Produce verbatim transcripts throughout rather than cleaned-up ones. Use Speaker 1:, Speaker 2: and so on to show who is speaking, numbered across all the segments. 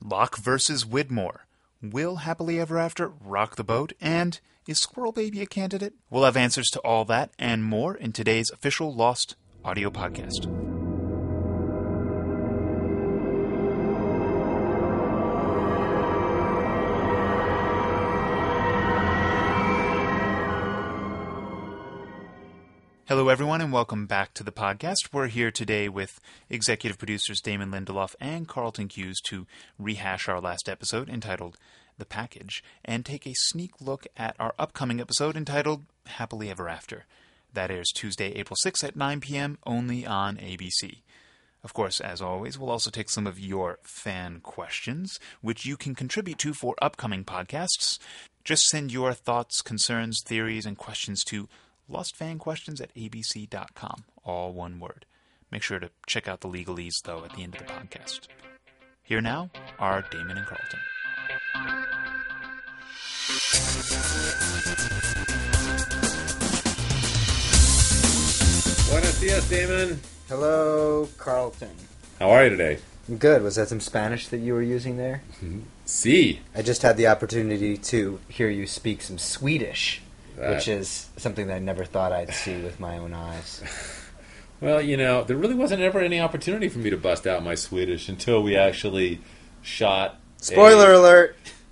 Speaker 1: Locke versus Widmore. Will Happily Ever After rock the boat? And is Squirrel Baby a candidate? We'll have answers to all that and more in today's official Lost audio podcast. Hello, everyone, and welcome back to the podcast. We're here today with executive producers Damon Lindelof and Carlton Hughes to rehash our last episode entitled The Package and take a sneak look at our upcoming episode entitled Happily Ever After. That airs Tuesday, April sixth at nine p.m. only on A B C. Of course, as always, we'll also take some of your fan questions, which you can contribute to for upcoming podcasts. Just send your thoughts, concerns, theories, and questions to lostfanquestions at a b c dot com, all one word. Make sure to check out the legalese, though, at the end of the podcast. Here now are Damon and Carlton.
Speaker 2: Buenos dias, Damon.
Speaker 3: Hello, Carlton.
Speaker 2: How are you today?
Speaker 3: I'm good. Was that some Spanish that you were using there?
Speaker 2: Si.
Speaker 3: I just had the opportunity to hear you speak some Swedish.
Speaker 2: That.
Speaker 3: Which is something that I never thought I'd see with my own eyes.
Speaker 2: Well, you know, there really wasn't ever any opportunity for me to bust out my Swedish until we actually shot...
Speaker 3: Spoiler
Speaker 2: a...
Speaker 3: alert!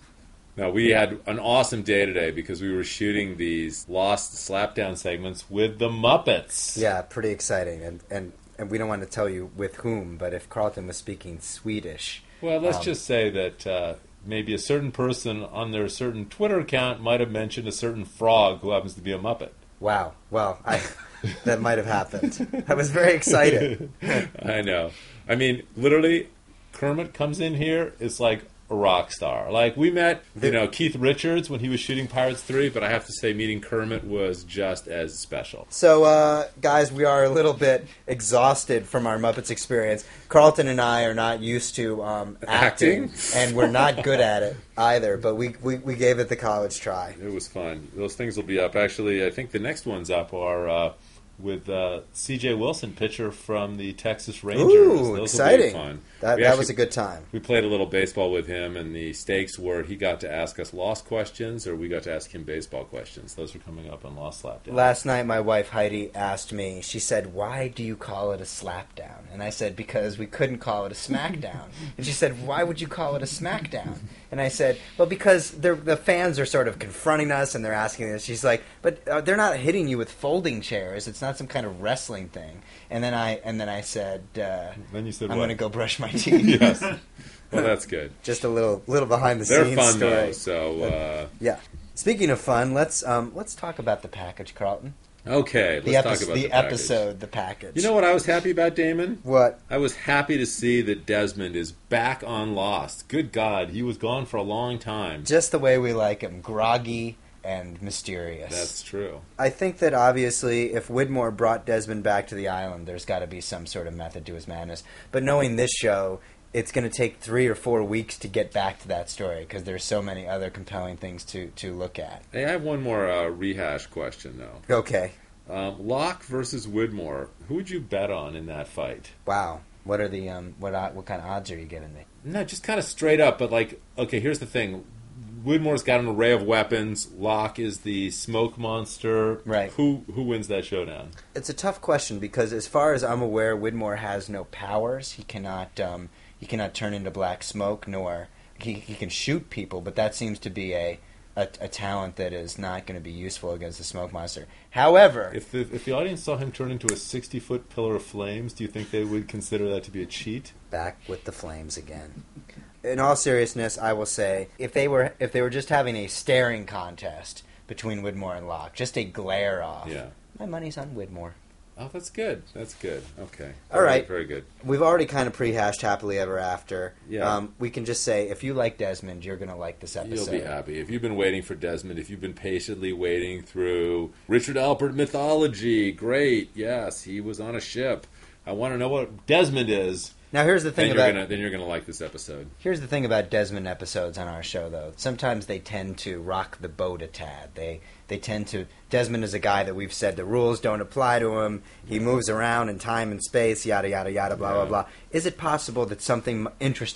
Speaker 2: No, we had an awesome day today because we were shooting these Lost Slapdown segments with the Muppets.
Speaker 3: Yeah, pretty exciting. And, and, and we don't want to tell you with whom, but if Carlton was speaking Swedish...
Speaker 2: Well, let's
Speaker 3: um,
Speaker 2: just say that... Uh, maybe a certain person on their certain Twitter account might have mentioned a certain frog who happens to be a Muppet.
Speaker 3: Wow. Well, I, that might have happened. I was very excited.
Speaker 2: I know. I mean, literally, Kermit comes in here, it's like a rock star. Like, we met, you know, Keith Richards when he was shooting Pirates three, but I have to say meeting Kermit was just as special.
Speaker 3: So, uh, guys, we are a little bit exhausted from our Muppets experience. Carlton and I are not used to um, acting,
Speaker 2: Acting?
Speaker 3: and we're not good at it either, but we, we, we gave it the college try.
Speaker 2: It was fun. Those things will be up. Actually, I think the next ones up are... Uh, with uh, C J Wilson, pitcher from the Texas Rangers.
Speaker 3: Ooh,
Speaker 2: Those
Speaker 3: exciting.
Speaker 2: will be fun.
Speaker 3: That,
Speaker 2: We
Speaker 3: that
Speaker 2: actually-
Speaker 3: was a good time.
Speaker 2: We played a little baseball with him, and the stakes were he got to ask us Lost questions, or we got to ask him baseball questions. Those are coming up on Lost Slapdown.
Speaker 3: Last night, my wife Heidi asked me, she said, why do you call it a slapdown? And I said, because we couldn't call it a smackdown. And she said, why would you call it a smackdown? And I said, well, because they're, the fans are sort of confronting us, and they're asking us. She's like, but uh, they're not hitting you with folding chairs. It's not some kind of wrestling thing. And then I and then I said, uh,
Speaker 2: Then you said,
Speaker 3: I'm
Speaker 2: what?
Speaker 3: going to go brush my teeth.
Speaker 2: Yes. Well, that's good.
Speaker 3: Just a little little behind the
Speaker 2: They're
Speaker 3: scenes
Speaker 2: fun,
Speaker 3: story.
Speaker 2: though, so... Uh,
Speaker 3: Yeah. Speaking of fun, let's um, let's talk about the package, Carlton.
Speaker 2: okay, let's
Speaker 3: The,
Speaker 2: talk
Speaker 3: epi-
Speaker 2: about
Speaker 3: the,
Speaker 2: the package.
Speaker 3: episode, the package.
Speaker 2: You know what I was happy about, Damon?
Speaker 3: What?
Speaker 2: I was happy to see that Desmond is back on Lost. Good God, he was gone for a long time.
Speaker 3: Just the way we like him, groggy and mysterious.
Speaker 2: That's true.
Speaker 3: I think that obviously if Widmore brought Desmond back to the island, there's got to be some sort of method to his madness. But knowing this show, it's going to take three or four weeks to get back to that story because there's so many other compelling things to, to look at.
Speaker 2: Hey, I have one more uh, rehash question, though.
Speaker 3: Okay.
Speaker 2: Um, Locke versus Widmore. Who would you bet on in that fight?
Speaker 3: Wow. What are the um what o- what kind of odds are you giving me?
Speaker 2: No, just kind of straight up. But like, okay, here's the thing: Widmore's got an array of weapons. Locke is the smoke monster.
Speaker 3: Right.
Speaker 2: Who who wins that showdown?
Speaker 3: It's a tough question because as far as I'm aware, Widmore has no powers. He cannot um he cannot turn into black smoke, nor he he can shoot people, but that seems to be a a, a talent that is not going to be useful against the smoke monster. However,
Speaker 2: If the if the audience saw him turn into a sixty foot pillar of flames, do you think they would consider that to be a cheat?
Speaker 3: back with the flames again. In all seriousness, I will say if they were if they were just having a staring contest between Widmore and Locke, just a glare off.
Speaker 2: Yeah.
Speaker 3: My money's on Widmore.
Speaker 2: Oh, that's good. That's good. Okay.
Speaker 3: All right.
Speaker 2: Very good.
Speaker 3: We've already kind of prehashed Happily Ever After.
Speaker 2: Yeah.
Speaker 3: Um, we can just say if you like Desmond, you're going to like this episode.
Speaker 2: You'll be happy. If you've been waiting for Desmond, if you've been patiently waiting through Richard Alpert mythology, great. Yes, he was on a ship. I want to know what Desmond is.
Speaker 3: Now here's the thing
Speaker 2: Then you're
Speaker 3: about
Speaker 2: gonna then you're gonna like this episode.
Speaker 3: here's the thing about Desmond episodes on our show though. Sometimes they tend to rock the boat a tad. They they tend to Desmond is a guy that we've said the rules don't apply to him. He moves around in time and space, yada yada yada, blah
Speaker 2: Yeah.
Speaker 3: blah blah. Is it possible that something interesting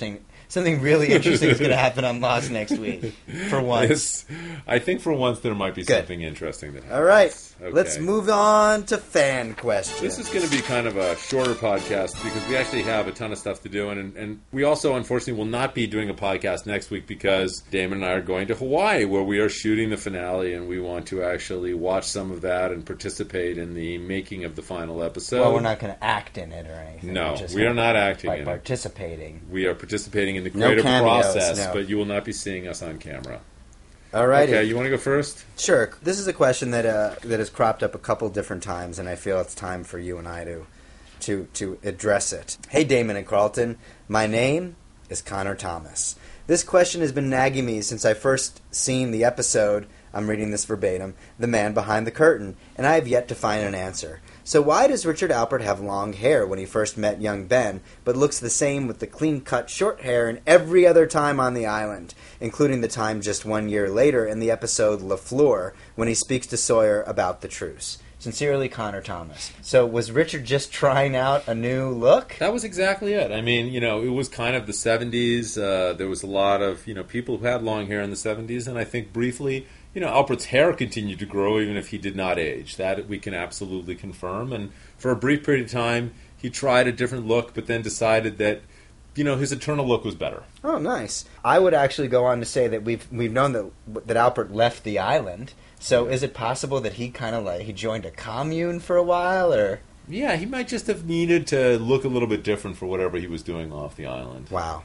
Speaker 3: something really interesting is going to happen on Lost next week. For once.
Speaker 2: It's, I think for once there might be
Speaker 3: Good.
Speaker 2: something interesting that happens.
Speaker 3: All right.
Speaker 2: Okay.
Speaker 3: Let's move on to fan questions.
Speaker 2: This is going to be kind of a shorter podcast because we actually have a ton of stuff to do. And, and we also, unfortunately, will not be doing a podcast next week because Damon and I are going to Hawaii where we are shooting the finale and we want to actually watch some of that and participate in the making of the final episode.
Speaker 3: Well, we're not going to act in it or anything.
Speaker 2: No,
Speaker 3: We're just
Speaker 2: we are
Speaker 3: gonna-
Speaker 2: not acting
Speaker 3: by
Speaker 2: in it.
Speaker 3: participating.
Speaker 2: We are participating in the
Speaker 3: No
Speaker 2: creative
Speaker 3: cameos,
Speaker 2: process,
Speaker 3: no.
Speaker 2: but you will not be seeing us on camera.
Speaker 3: All right.
Speaker 2: Okay, you want to go first?
Speaker 3: Sure. This is a question that uh, that has cropped up a couple different times, and I feel it's time for you and I to to to address it. Hey, Damon and Carlton. My name is Connor Thomas. This question has been nagging me since I first seen the episode. I'm reading this verbatim. The Man Behind the Curtain, and I have yet to find an answer. So why does Richard Alpert have long hair when he first met young Ben, but looks the same with the clean-cut short hair in every other time on the island, including the time just one year later in the episode La Fleur, when he speaks to Sawyer about the truce? Sincerely, Connor Thomas. So was Richard just trying out a new look?
Speaker 2: That was exactly it. I mean, you know, it was kind of the seventies. Uh, there was a lot of, you know, people who had long hair in the seventies, and I think briefly, you know, Alpert's hair continued to grow even if he did not age. That we can absolutely confirm. And for a brief period of time, he tried a different look, but then decided that, you know, his eternal look was better.
Speaker 3: Oh, nice. I would actually go on to say that we've we've known that that Alpert left the island. So is it possible that he kind of like he joined a commune for a while, or?
Speaker 2: Yeah, he might just have needed to look a little bit different for whatever he was doing off the island.
Speaker 3: Wow.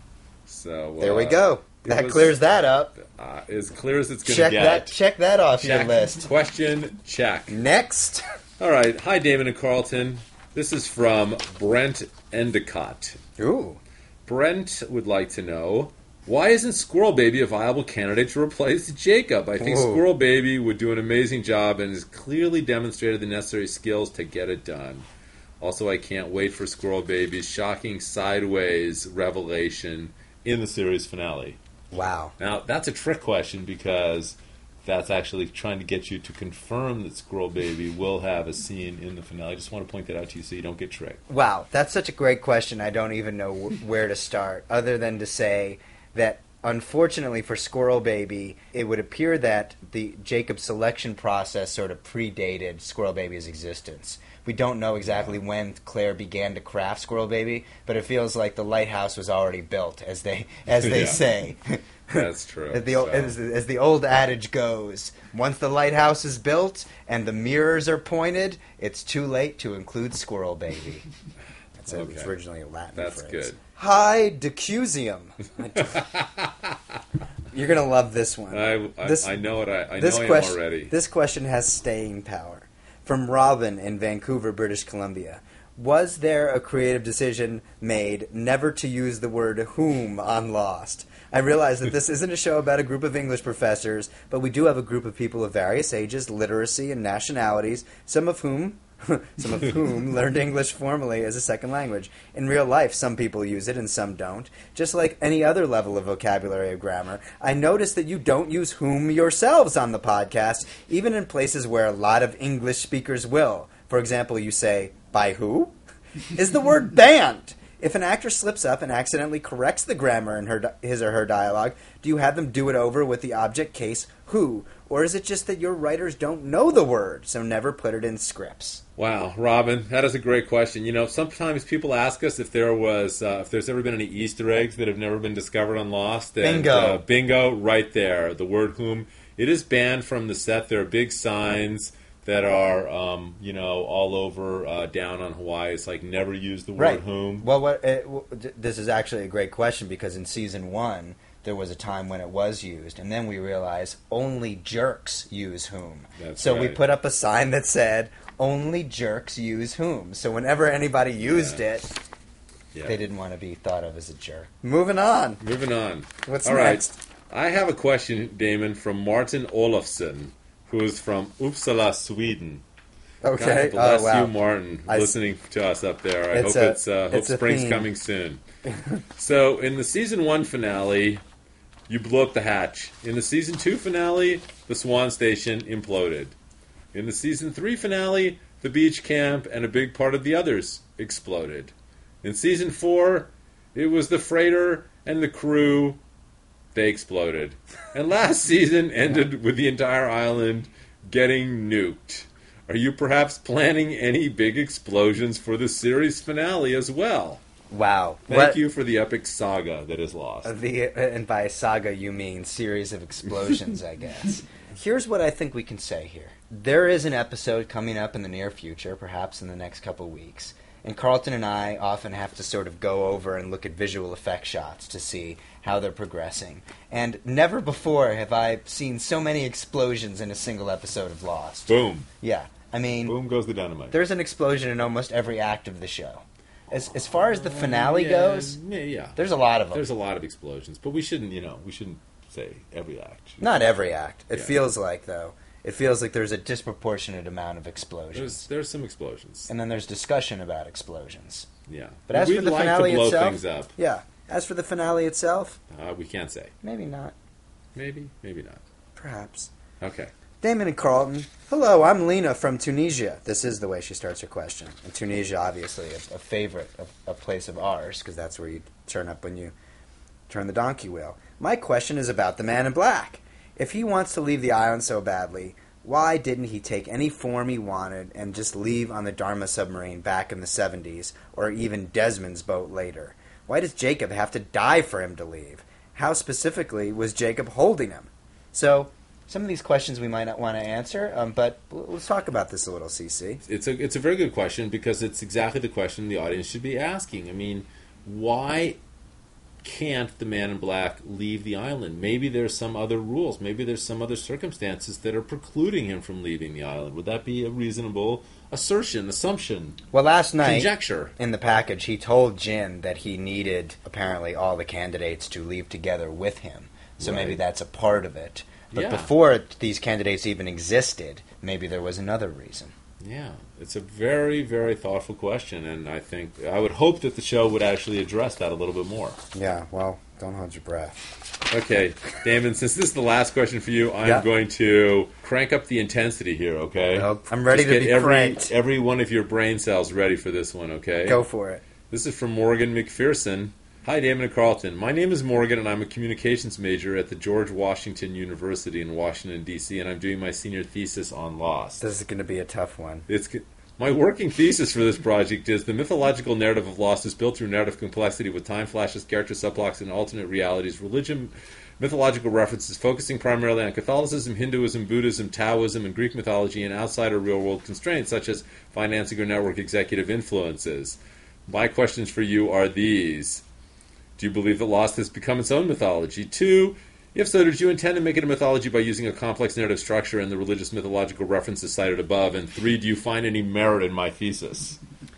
Speaker 2: So
Speaker 3: There
Speaker 2: uh,
Speaker 3: we go.
Speaker 2: it
Speaker 3: That
Speaker 2: was,
Speaker 3: clears that up.
Speaker 2: Uh, as clear as it's going to
Speaker 3: Check
Speaker 2: get.
Speaker 3: that. Check that off
Speaker 2: Check.
Speaker 3: your list.
Speaker 2: Question, check.
Speaker 3: Next.
Speaker 2: All right. Hi, Damon and Carlton. This is from Brent Endicott.
Speaker 3: Ooh.
Speaker 2: Brent would like to know, why isn't Squirrel Baby a viable candidate to replace Jacob? I think
Speaker 3: Whoa.
Speaker 2: Squirrel Baby would do an amazing job and has clearly demonstrated the necessary skills to get it done. Also, I can't wait for Squirrel Baby's shocking sideways revelation in the series finale.
Speaker 3: Wow.
Speaker 2: Now, that's a trick question because that's actually trying to get you to confirm that Squirrel Baby will have a scene in the finale. I just want to point that out to you so you don't get tricked.
Speaker 3: Wow. That's such a great question. I don't even know wh- where to start, other than to say that unfortunately for Squirrel Baby, it would appear that the Jacob selection process sort of predated Squirrel Baby's existence. We don't know exactly when Claire began to craft Squirrel Baby, but it feels like the lighthouse was already built, as they as they
Speaker 2: Yeah.
Speaker 3: say.
Speaker 2: That's true.
Speaker 3: As the, o-
Speaker 2: So-
Speaker 3: as, as the old adage goes, once the lighthouse is built and the mirrors are pointed, it's too late to include Squirrel Baby. That's a, it's
Speaker 2: Okay.
Speaker 3: originally a Latin
Speaker 2: That's
Speaker 3: phrase.
Speaker 2: good.
Speaker 3: Hi, Decusium. You're gonna love this one.
Speaker 2: I, I,
Speaker 3: This-
Speaker 2: I know it. I, I
Speaker 3: this
Speaker 2: know I am
Speaker 3: question,
Speaker 2: already.
Speaker 3: This question has staying power. From Robin in Vancouver, British Columbia. Was there a creative decision made never to use the word whom on Lost? I realize that this isn't a show about a group of English professors, but we do have a group of people of various ages, literacy, and nationalities, some of whom some of whom learned English formally as a second language. In real life, some people use it and some don't. Just like any other level of vocabulary or grammar, I noticed that you don't use whom yourselves on the podcast, even in places where a lot of English speakers will. For example, you say, by who? Is the word banned? If an actor slips up and accidentally corrects the grammar in her, di- his or her dialogue, do you have them do it over with the object case who? Or is it just that your writers don't know the word, so never put it in scripts?
Speaker 2: Wow, Robin, that is a great question. You know, sometimes people ask us if there was, uh, if there's ever been any Easter eggs that have never been discovered on Lost. And,
Speaker 3: Bingo.
Speaker 2: Uh, bingo, right there. The word whom. It is banned from the set. There are big signs that are, um, you know, all over uh, down on Hawaii. It's like never use the word
Speaker 3: Right.
Speaker 2: whom.
Speaker 3: Well, what, it, w- d- this is actually a great question because in season one, there was a time when it was used, and then we realized only jerks use whom.
Speaker 2: That's
Speaker 3: so we
Speaker 2: right.
Speaker 3: put up a sign that said, only jerks use whom. So whenever anybody used
Speaker 2: Yeah.
Speaker 3: it,
Speaker 2: Yeah.
Speaker 3: they didn't want to be thought of as a jerk. Moving on.
Speaker 2: Moving on.
Speaker 3: What's
Speaker 2: All right.
Speaker 3: next?
Speaker 2: I have a question, Damon, from Martin Olofsson, who is from Uppsala, Sweden.
Speaker 3: Okay.
Speaker 2: God bless
Speaker 3: Oh, wow.
Speaker 2: you, Martin,
Speaker 3: I s-
Speaker 2: listening to us up there. I
Speaker 3: It's
Speaker 2: hope
Speaker 3: a-
Speaker 2: it's uh, hope
Speaker 3: it's a
Speaker 2: spring's
Speaker 3: theme.
Speaker 2: coming soon. So, in the season one finale, you blew up the hatch. In the season two finale, the Swan Station imploded. In the season three finale, the beach camp and a big part of the others exploded. In season four, it was the freighter and the crew, they exploded. And last season ended with the entire island getting nuked. Are you perhaps planning any big explosions for the series finale as well?
Speaker 3: Wow.
Speaker 2: Thank
Speaker 3: What-
Speaker 2: you for the epic saga that is lost.
Speaker 3: The, and by saga, you mean series of explosions, I guess. Here's what I think we can say here. There is an episode coming up in the near future, perhaps in the next couple weeks, and Carlton and I often have to sort of go over and look at visual effect shots to see how they're progressing. And never before have I seen so many explosions in a single episode of Lost.
Speaker 2: Boom.
Speaker 3: Yeah, I mean,
Speaker 2: Boom goes the dynamite.
Speaker 3: there's an explosion in almost every act of the show. As as far as the finale
Speaker 2: yeah,
Speaker 3: goes,
Speaker 2: yeah, yeah.
Speaker 3: there's a lot of them.
Speaker 2: There's a lot of explosions, but we shouldn't, you know, we shouldn't say every act.
Speaker 3: Not every act. It
Speaker 2: Yeah.
Speaker 3: feels like, though, it feels like there's a disproportionate amount of explosions.
Speaker 2: There's there's some explosions.
Speaker 3: And then there's discussion about explosions.
Speaker 2: Yeah,
Speaker 3: But as
Speaker 2: we'd
Speaker 3: for the
Speaker 2: like
Speaker 3: finale
Speaker 2: to blow
Speaker 3: itself,
Speaker 2: things up.
Speaker 3: yeah. As for the finale itself,
Speaker 2: Uh, we can't say.
Speaker 3: maybe not.
Speaker 2: Maybe, maybe not.
Speaker 3: Perhaps.
Speaker 2: Okay.
Speaker 3: Damon and Carlton. Hello, I'm Lena from Tunisia. This is the way she starts her question. And Tunisia, obviously, a, a favorite, a, a place of ours, because that's where you turn up when you turn the donkey wheel. My question is about the Man in Black. If he wants to leave the island so badly, why didn't he take any form he wanted and just leave on the Dharma submarine back in the seventies, or even Desmond's boat later? Why does Jacob have to die for him to leave? How specifically was Jacob holding him? So, some of these questions we might not want to answer, um, but l- let's talk about this a little, C C.
Speaker 2: It's a it's a very good question because it's exactly the question the audience should be asking. I mean, why can't the Man in Black leave the island? Maybe there's some other rules. Maybe there's some other circumstances that are precluding him from leaving the island. Would that be a reasonable assertion, assumption,
Speaker 3: Well, last night
Speaker 2: conjecture?
Speaker 3: in the package, he told Jin that he needed, apparently, all the candidates to leave together with him. So
Speaker 2: Right.
Speaker 3: maybe that's a part of it. But
Speaker 2: Yeah.
Speaker 3: before these candidates even existed, maybe there was another reason.
Speaker 2: Yeah, it's a very, very thoughtful question, and I think I would hope that the show would actually address that a little bit more.
Speaker 3: Yeah, well, don't hold your breath.
Speaker 2: Okay, Damon, since this is the last question for you, I'm
Speaker 3: Yeah.
Speaker 2: going to crank up the intensity here, okay?
Speaker 3: Well, I'm ready
Speaker 2: Just
Speaker 3: to
Speaker 2: get
Speaker 3: be
Speaker 2: every,
Speaker 3: cranked.
Speaker 2: every one of your brain cells ready for this one, okay?
Speaker 3: Go for it.
Speaker 2: This is from Morgan McPherson. Hi, Damon and Carlton. My name is Morgan, and I'm a communications major at the George Washington University in Washington, D C, and I'm doing my senior thesis on Lost.
Speaker 3: This is going to be a tough one.
Speaker 2: It's my working thesis for this project is the mythological narrative of Lost is built through narrative complexity with time flashes, character subplots, and alternate realities, religion, mythological references, focusing primarily on Catholicism, Hinduism, Buddhism, Taoism, and Greek mythology, and outside or real-world constraints such as financing or network executive influences. My questions for you are these. Do you believe that Lost has become its own mythology? Two, if so, did you intend to make it a mythology by using a complex narrative structure and the religious mythological references cited above? And three, do you find any merit in my thesis?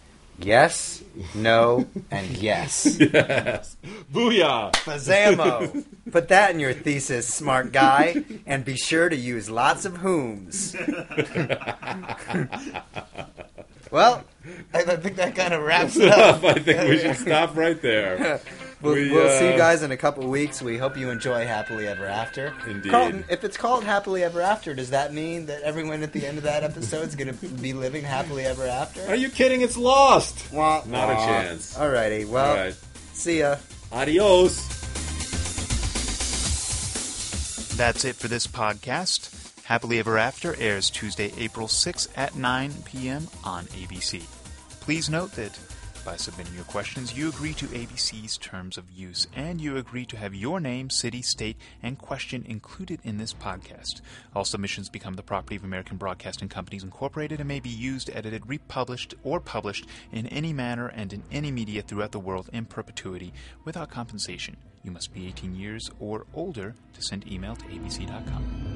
Speaker 3: Yes, no, and yes.
Speaker 2: Yes. Booyah!
Speaker 3: Fazamo! Put that in your thesis, smart guy, and be sure to use lots of whom's. Well, I I think that kind of wraps it up.
Speaker 2: I think we should stop right there.
Speaker 3: We'll,
Speaker 2: We,
Speaker 3: we'll see
Speaker 2: uh,
Speaker 3: you guys in a couple weeks. We hope you enjoy Happily Ever After.
Speaker 2: Indeed.
Speaker 3: Carlton, if it's called Happily Ever After, does that mean that everyone at the end of that episode is going to be living happily ever after?
Speaker 2: Are you kidding? It's Lost!
Speaker 3: Wah,
Speaker 2: Not a
Speaker 3: wah.
Speaker 2: chance.
Speaker 3: Alrighty, well,
Speaker 2: All right.
Speaker 3: see ya.
Speaker 2: Adios!
Speaker 1: That's it for this podcast. Happily Ever After airs Tuesday, April sixth at nine p.m. on A B C. Please note that by submitting your questions, you agree to A B C's terms of use, and you agree to have your name, city, state, and question included in this podcast. All submissions become the property of American Broadcasting Companies Incorporated and may be used, edited, republished, or published in any manner and in any media throughout the world in perpetuity without compensation. You must be eighteen years or older to send email to a b c dot com.